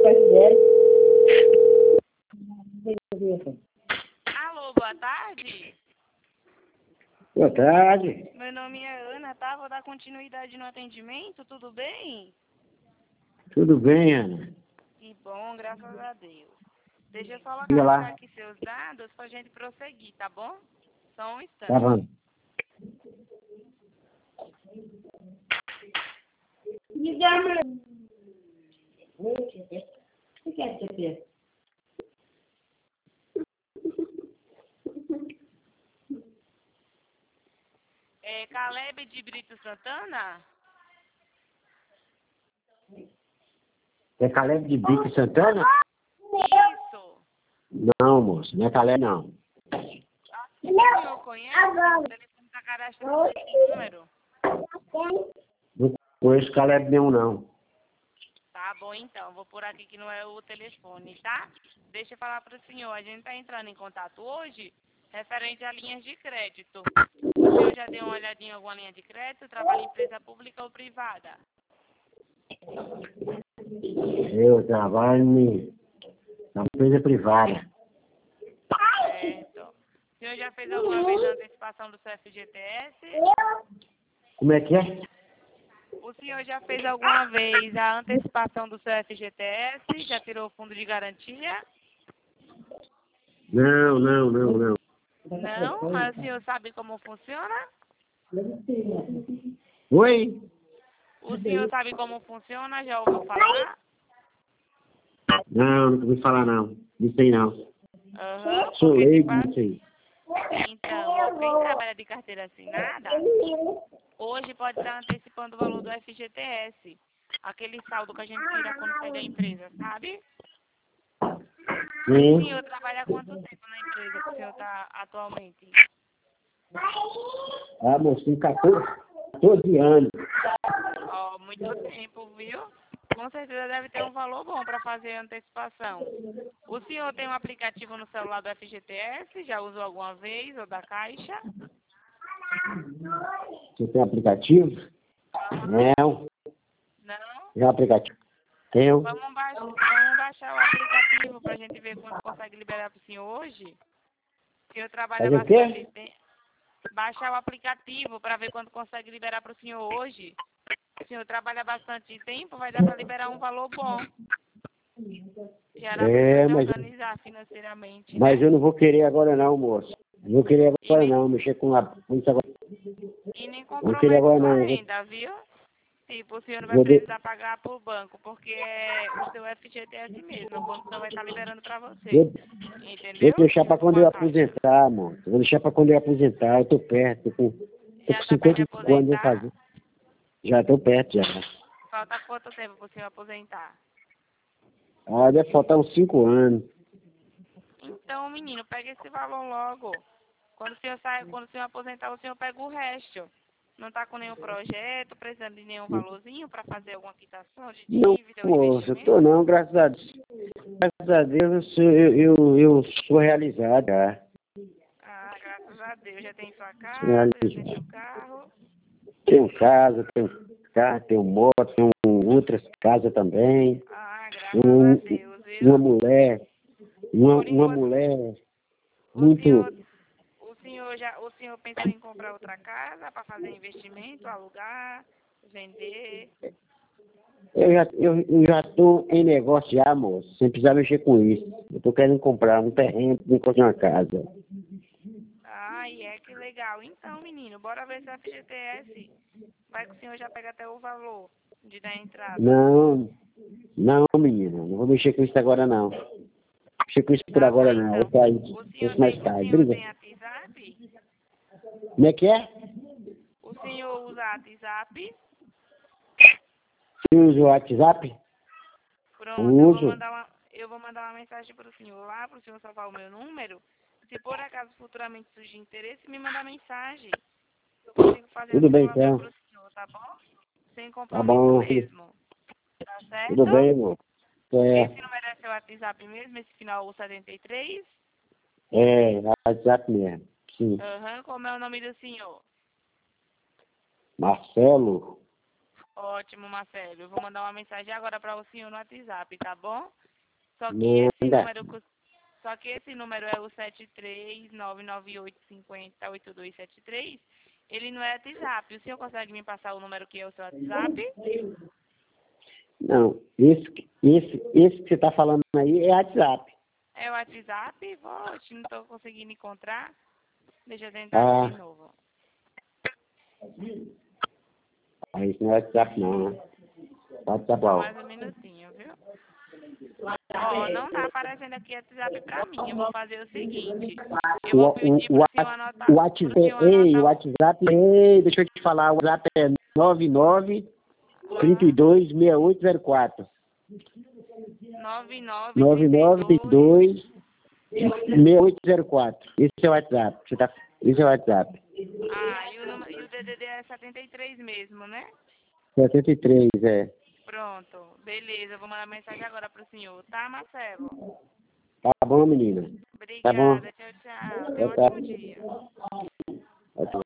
Alô, boa tarde. Boa tarde. Meu nome é Ana, tá? Vou dar continuidade no atendimento, tudo bem? Tudo bem, Ana? Que bom, graças a Deus. Deixa eu só Diga localizar lá. aqui seus dados pra gente prosseguir, tá bom? Só um instante. Tá bom. Me dá uma... O que é você? É Caleb de Brito Santana? É Caleb de Brito Santana? Isso. Não, moço. Não é Caleb, não. O senhor conhece? O telefone tá cadastrado nesse número? Não conheço Caleb nenhum, não. Tá bom, então. Vou por aqui que não é o telefone, tá? Deixa eu falar para o senhor. A gente tá entrando em contato hoje referente a linhas de crédito. O senhor já deu uma olhadinha em alguma linha de crédito? Trabalha em empresa pública ou privada? Eu trabalho na empresa privada. Certo. O senhor já fez alguma vez a antecipação do seu FGTS? Como é que é? O senhor já fez alguma vez a antecipação do seu FGTS? Já tirou o fundo de garantia? Não. Não, mas o senhor sabe como funciona? Oi? O senhor sabe como funciona? Já ouviu falar? Não ouvi falar, não. Não sei, não. Aham, Sou porque leigo, tipo não sei. então, ó, quem trabalha de carteira assinada, hoje pode estar antecipando o valor do FGTS. Aquele saldo que a gente tira quando sai da empresa, sabe? O Sim. senhor trabalha há quanto tempo na empresa que o senhor está atualmente? Ah, moço, tem 14 anos. Ó, muito tempo, viu? Com certeza deve ter um valor bom para fazer a antecipação. O senhor tem um aplicativo no celular do FGTS? Já usou alguma vez ou da Caixa? Você tem aplicativo? Não. Não? Tem aplicativo? Tenho. Vamos baixar o aplicativo para a gente ver quanto consegue liberar para o senhor hoje. O senhor trabalha Fazer o quê? bastante tempo. Baixar o aplicativo para ver quanto consegue liberar para o senhor hoje. O senhor trabalha bastante tempo, vai dar para liberar um valor bom. Já dá para o senhor se organizar financeiramente, Mas né? eu não vou querer agora não, moço. Não vou querer E agora nem, não, mexer com isso agora. e nem Não vou querer compromete agora sua não. renda, viu? Tipo, o senhor não vai Vou, de- precisar pagar por banco, porque é o seu FGTS mesmo. O banco não vai estar liberando para você. vou, vou Entendeu? deixar pra Junto com quando a eu Caixa. aposentar, moço. Vou deixar pra quando eu aposentar. Eu tô perto. Tô Já com está perto de 55 anos de aposentar? fazer. Já tô perto já. Falta quanto tempo para o senhor aposentar? Ah, deve faltar uns 5 anos. Então, menino, pega esse valor logo. Quando o senhor sai, quando o senhor aposentar, o senhor pega o resto. Não tá com nenhum projeto, precisando de nenhum valorzinho para fazer alguma quitação de Não, dívida ou moço, eu investimento? tô não, graças a Deus. Graças a Deus eu sou realizado já. Ah, graças a Deus. Já tem sua Sou casa, já tem seu realizado. carro. Tenho casa, tenho carro, tenho moto, tenho outras casas também. Ah, graças a Um- Deus, uma viu? mulher, Por uma enquanto, mulher o senhor, muito. o senhor pensou em comprar outra casa para fazer investimento, alugar, vender? Eu já estou em negócio já, moço, sem precisar mexer com isso. Eu estou querendo comprar um terreno e construir uma casa. Ah, que legal. Então, menino, bora ver se a FGTS vai que o senhor já pega até o valor de dar entrada. Não, menina, não vou mexer com isso agora não. Mexer com isso por Tá bom, agora não. então. Eu saio, O senhor isso mais tem, o tarde. senhor Briga. tem WhatsApp? Como é que é? O senhor usa WhatsApp? Você usa o WhatsApp? Pronto, Uso. eu vou mandar uma mensagem para o senhor lá, para o senhor salvar o meu número. Se por acaso futuramente surgir interesse, me manda mensagem. Eu consigo fazer a Tudo bem simulação então. para o senhor, tá bom? Sem Tá compromisso bom. mesmo. Tá Tudo certo? bem, irmão. Esse número é seu WhatsApp mesmo, esse final 73? WhatsApp mesmo. Sim. Aham, como é o nome do senhor? Marcelo. Ótimo, Marcelo. Eu vou mandar uma mensagem agora para o senhor no WhatsApp, tá bom? Só que esse Manda. número, só que esse número é o 73998508273. Ele não é WhatsApp. O senhor consegue me passar o número que é o seu WhatsApp? Não, esse que você tá falando aí é WhatsApp. É o WhatsApp? Volte, não estou conseguindo encontrar. Deixa eu tentar de novo. Isso não é WhatsApp não, né? WhatsApp Só ó. mais um minutinho, viu? Ó, não tá aparecendo aqui WhatsApp pra mim. Eu vou fazer o seguinte. Eu vou pedir pro senhor anotar. O WhatsApp, deixa eu te falar, o WhatsApp é 99326804. 9932 6804. Esse é o WhatsApp. Esse é o WhatsApp. Ah, e o DDD é 73 mesmo, né? 73, é. Pronto. Beleza, eu vou mandar mensagem agora pro senhor, tá, Marcelo? Tá bom, menina. Tá bom. Obrigada, tchau, tchau. Tenha um ótimo dia.